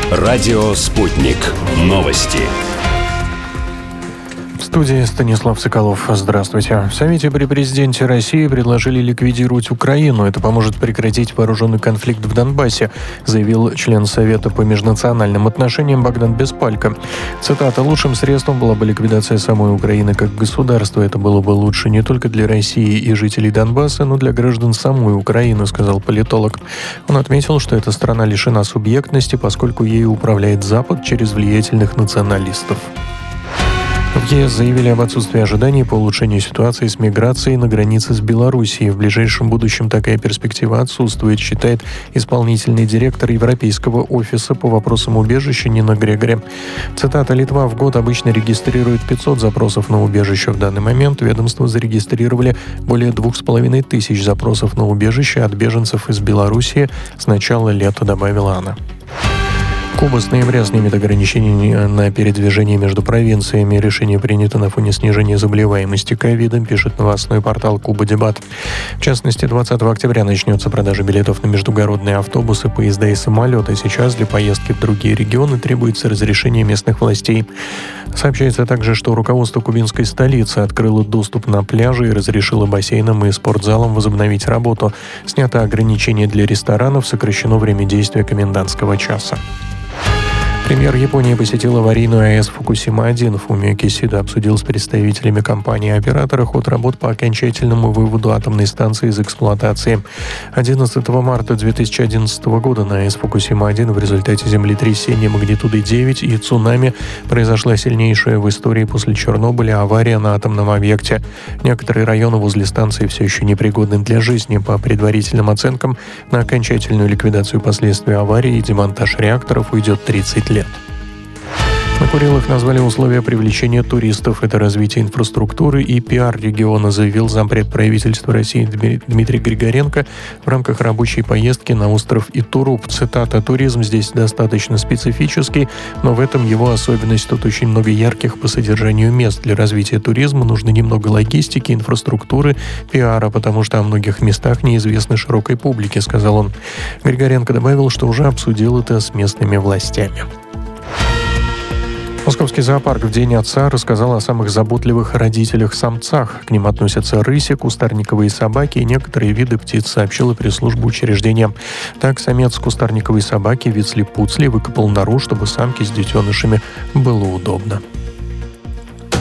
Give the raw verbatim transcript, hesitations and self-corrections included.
Радио «Спутник». Новости. В студии Станислав Соколов. Здравствуйте. В Совете при президенте России предложили ликвидировать Украину. Это поможет прекратить вооруженный конфликт в Донбассе, заявил член Совета по межнациональным отношениям Богдан Беспалько. Цитата: «Лучшим средством была бы ликвидация самой Украины как государства. Это было бы лучше не только для России и жителей Донбасса, но и для граждан самой Украины», сказал политолог. Он отметил, что эта страна лишена субъектности, поскольку ею управляет Запад через влиятельных националистов. В ЕС заявили об отсутствии ожиданий по улучшению ситуации с миграцией на границе с Белоруссией. В ближайшем будущем такая перспектива отсутствует, считает исполнительный директор Европейского офиса по вопросам убежища Нина Грегори. Цитата: «Литва в год обычно регистрирует пятьсот запросов на убежище. В данный момент ведомство зарегистрировали более двух с половиной тысяч запросов на убежище от беженцев из Белоруссии с начала лета», добавила она. Куба с ноября снимет ограничения на передвижение между провинциями. Решение принято на фоне снижения заболеваемости ковидом, пишет новостной портал Куба Дебат. В частности, двадцатого октября начнется продажа билетов на междугородные автобусы, поезда и самолеты. Сейчас для поездки в другие регионы требуется разрешение местных властей. Сообщается также, что руководство кубинской столицы открыло доступ на пляжи и разрешило бассейнам и спортзалам возобновить работу. Снято ограничение для ресторанов, сокращено время действия комендантского часа. Премьер Японии посетил аварийную АЭС Фукусима-один. Фумио Кисида обсудил с представителями компании и оператора ход работ по окончательному выводу атомной станции из эксплуатации. одиннадцатого марта две тысячи одиннадцатого года на АЭС Фукусима-один в результате землетрясения магнитудой девять и цунами произошла сильнейшая в истории после Чернобыля авария на атомном объекте. Некоторые районы возле станции все еще непригодны для жизни. По предварительным оценкам, на окончательную ликвидацию последствий аварии и демонтаж реакторов уйдет тридцать лет. На Курилах назвали условия привлечения туристов. Это развитие инфраструктуры и пиар региона, заявил зампред правительства России Дмитрий Григоренко в рамках рабочей поездки на остров Итуруп. Цитата: «Туризм здесь достаточно специфический, но в этом его особенность. Тут очень много ярких по содержанию мест. Для развития туризма нужно немного логистики, инфраструктуры, пиара, потому что о многих местах неизвестно широкой публике», сказал он. Григоренко добавил, что уже обсудил это с местными властями. Московский зоопарк в День отца рассказал о самых заботливых родителях-самцах. К ним относятся рыси, кустарниковые собаки и некоторые виды птиц, сообщила пресс-служба учреждения. Так, самец кустарниковой собаки Вицли-Пуцли выкопал нору, чтобы самке с детенышами было удобно.